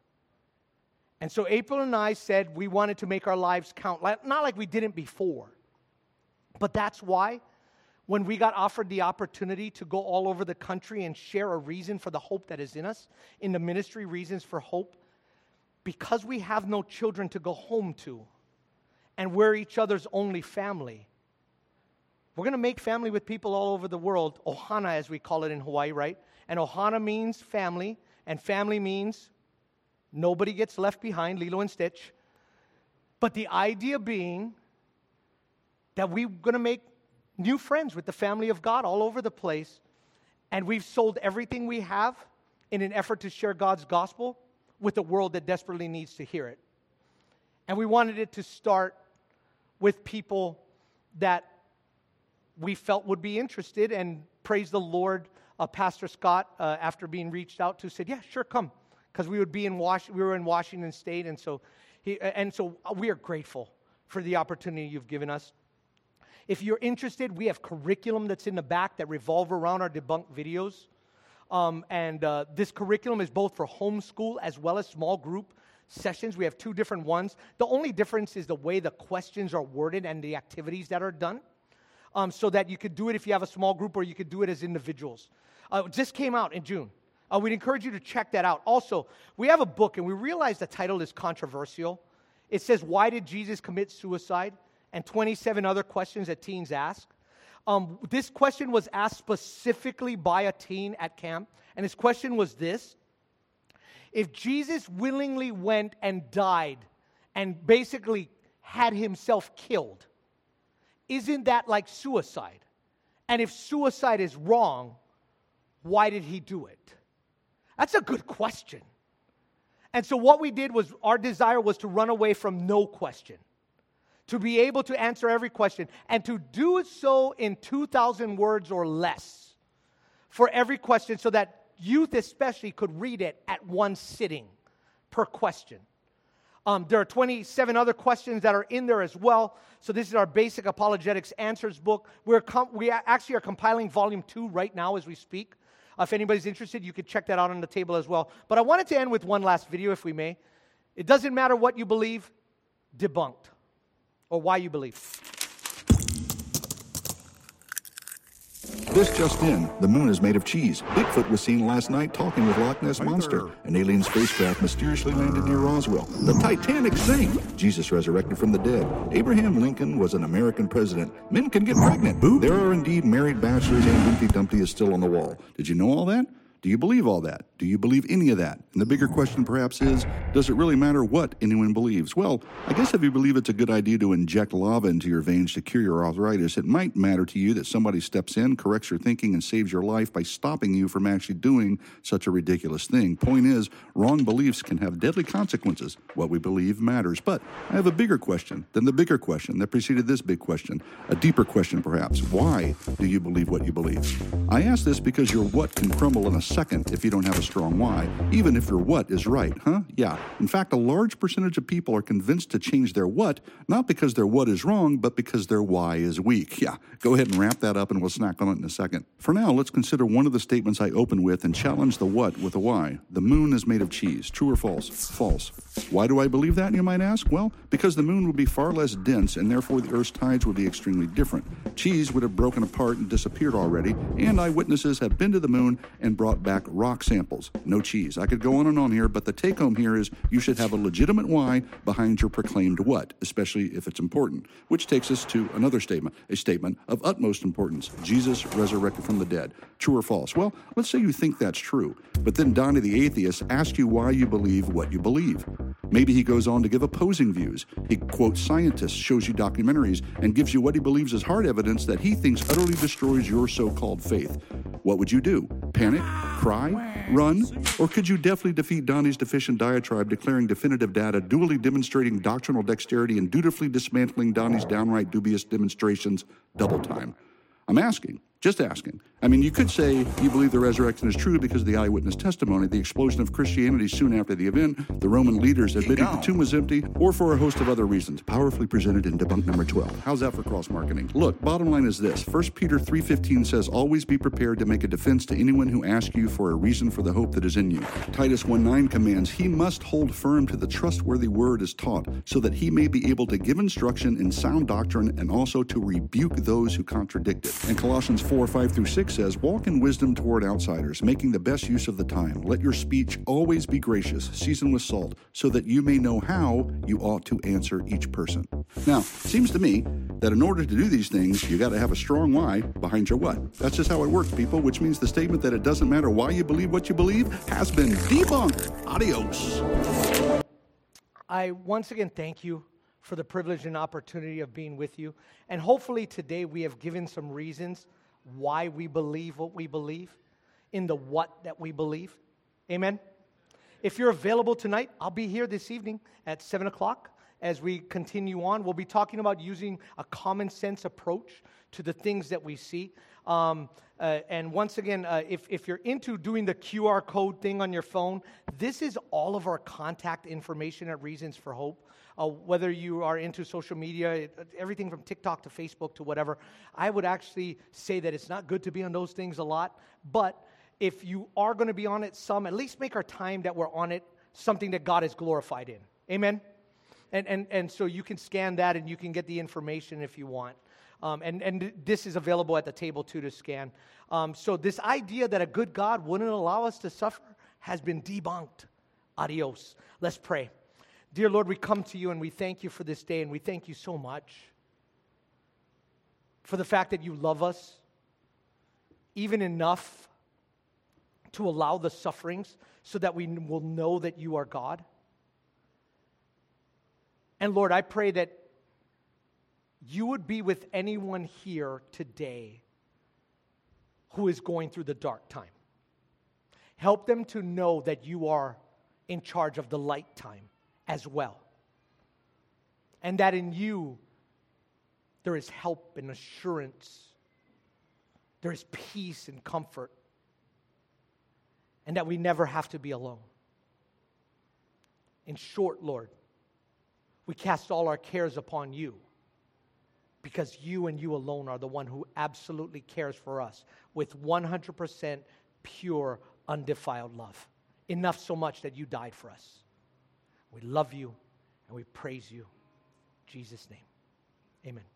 B: And so April and I said we wanted to make our lives count. Not like we didn't before. But that's why when we got offered the opportunity to go all over the country and share a reason for the hope that is in us, in the ministry Reasons for Hope, because we have no children to go home to, and we're each other's only family, we're going to make family with people all over the world, ohana as we call it in Hawaii, right? And ohana means family, and family means nobody gets left behind, Lilo and Stitch. But the idea being that we're going to make new friends with the family of God all over the place, and we've sold everything we have in an effort to share God's gospel with a world that desperately needs to hear it. And we wanted it to start with people that we felt would be interested, and praise the Lord, uh, Pastor Scott, uh, after being reached out to, said, yeah, sure, come. Because we would be in Was- we were in Washington State, and so he, and so we are grateful for the opportunity you've given us. If you're interested, we have curriculum that's in the back that revolve around our debunked videos. Um, and uh, this curriculum is both for homeschool as well as small group sessions. We have two different ones. The only difference is the way the questions are worded and the activities that are done. Um, so that you could do it if you have a small group, or you could do it as individuals. Uh, it just came out in June. Uh, we'd encourage you to check that out. Also, we have a book, and we realize the title is controversial. It says, Why Did Jesus Commit Suicide? and twenty-seven other questions that teens ask. Um, this question was asked specifically by a teen at camp, and his question was this: if Jesus willingly went and died and basically had himself killed, isn't that like suicide? And if suicide is wrong, why did he do it? That's a good question. And so what we did was, our desire was to run away from no question, to be able to answer every question, and to do it so in two thousand words or less for every question, so that youth especially could read it at one sitting per question. Um, there are twenty-seven other questions that are in there as well. So this is our basic apologetics answers book. We're com- we actually are compiling volume two right now as we speak. Uh, if anybody's interested, you could check that out on the table as well. But I wanted to end with one last video, if we may. It doesn't matter what you believe, debunked, or why you believe.
C: This just in, the moon is made of cheese. Bigfoot was seen last night talking with Loch Ness Monster. An alien spacecraft mysteriously landed near Roswell. The Titanic sank. Jesus resurrected from the dead. Abraham Lincoln was an American president. Men can get pregnant. There are indeed married bachelors, and Humpty Dumpty is still on the wall. Did you know all that? Do you believe all that? Do you believe any of that? And the bigger question perhaps is, does it really matter what anyone believes? Well, I guess if you believe it's a good idea to inject lava into your veins to cure your arthritis, it might matter to you that somebody steps in, corrects your thinking, and saves your life by stopping you from actually doing such a ridiculous thing. Point is, wrong beliefs can have deadly consequences. What we believe matters. But I have a bigger question than the bigger question that preceded this big question. A deeper question, perhaps. Why do you believe what you believe? I ask this because your what can crumble in a second if you don't have a strong why, even if your what is right, huh? Yeah. In fact, a large percentage of people are convinced to change their what, not because their what is wrong, but because their why is weak. Yeah. Go ahead and wrap that up and we'll snack on it in a second. For now, let's consider one of the statements I open with and challenge the what with a why. The moon is made of cheese. True or false? False. Why do I believe that, you might ask? Well, because the moon would be far less dense and therefore the Earth's tides would be extremely different. Cheese would have broken apart and disappeared already, and eyewitnesses have been to the moon and brought back rock samples. No cheese. I could go on and on here, but the take home here is you should have a legitimate why behind your proclaimed what, especially if it's important. Which takes us to another statement, a statement of utmost importance. Jesus resurrected from the dead. True or false? Well, let's say you think that's true, but then Donnie the atheist asks you why you believe what you believe. Maybe he goes on to give opposing views. He quotes scientists, shows you documentaries, and gives you what he believes is hard evidence that he thinks utterly destroys your so-called faith. What would you do? Panic? Cry? Run? Or could you deftly defeat Donnie's deficient diatribe, declaring definitive data, duly demonstrating doctrinal dexterity, and dutifully dismantling Donnie's downright dubious demonstrations double time? I'm asking. Just asking. I mean, you could say you believe the resurrection is true because of the eyewitness testimony, the explosion of Christianity soon after the event, the Roman leaders admitting the tomb was empty, or for a host of other reasons, powerfully presented in debunk number twelve. How's that for cross-marketing? Look, bottom line is this. First Peter three fifteen says, always be prepared to make a defense to anyone who asks you for a reason for the hope that is in you. Titus one nine commands, he must hold firm to the trustworthy word as taught, so that he may be able to give instruction in sound doctrine and also to rebuke those who contradict it. And Colossians four five through six says, walk in wisdom toward outsiders, making the best use of the time. Let your speech always be gracious, seasoned with salt, so that you may know how you ought to answer each person. Now, it seems to me that in order to do these things, you got to have a strong why behind your what. That's just how it works, people, which means the statement that it doesn't matter why you believe what you believe has been debunked. Adios.
B: I once again thank you for the privilege and opportunity of being with you. And hopefully today we have given some reasons why we believe what we believe, in the what that we believe. Amen? If you're available tonight, I'll be here this evening at seven o'clock as we continue on. We'll be talking about using a common sense approach to the things that we see. Um, uh, and once again, uh, if, if you're into doing the Q R code thing on your phone, this is all of our contact information at Reasons for Hope. Uh, whether you are into social media, everything from TikTok to Facebook to whatever, I would actually say that it's not good to be on those things a lot. But if you are going to be on it some, at least make our time that we're on it something that God is glorified in. Amen? And and and so you can scan that and you can get the information if you want. Um, and, and this is available at the table too to scan. Um, so this idea that a good God wouldn't allow us to suffer has been debunked. Adios. Let's pray. Dear Lord, we come to you and we thank you for this day, and we thank you so much for the fact that you love us, even enough to allow the sufferings so that we will know that you are God. And Lord, I pray that you would be with anyone here today who is going through the dark time. Help them to know that you are in charge of the light time as well. And that in you, there is help and assurance. There is peace and comfort. And that we never have to be alone. In short, Lord, we cast all our cares upon you, because you and you alone are the one who absolutely cares for us with one hundred percent pure, undefiled love. Enough so much that you died for us. We love you and we praise you. In Jesus' name, amen.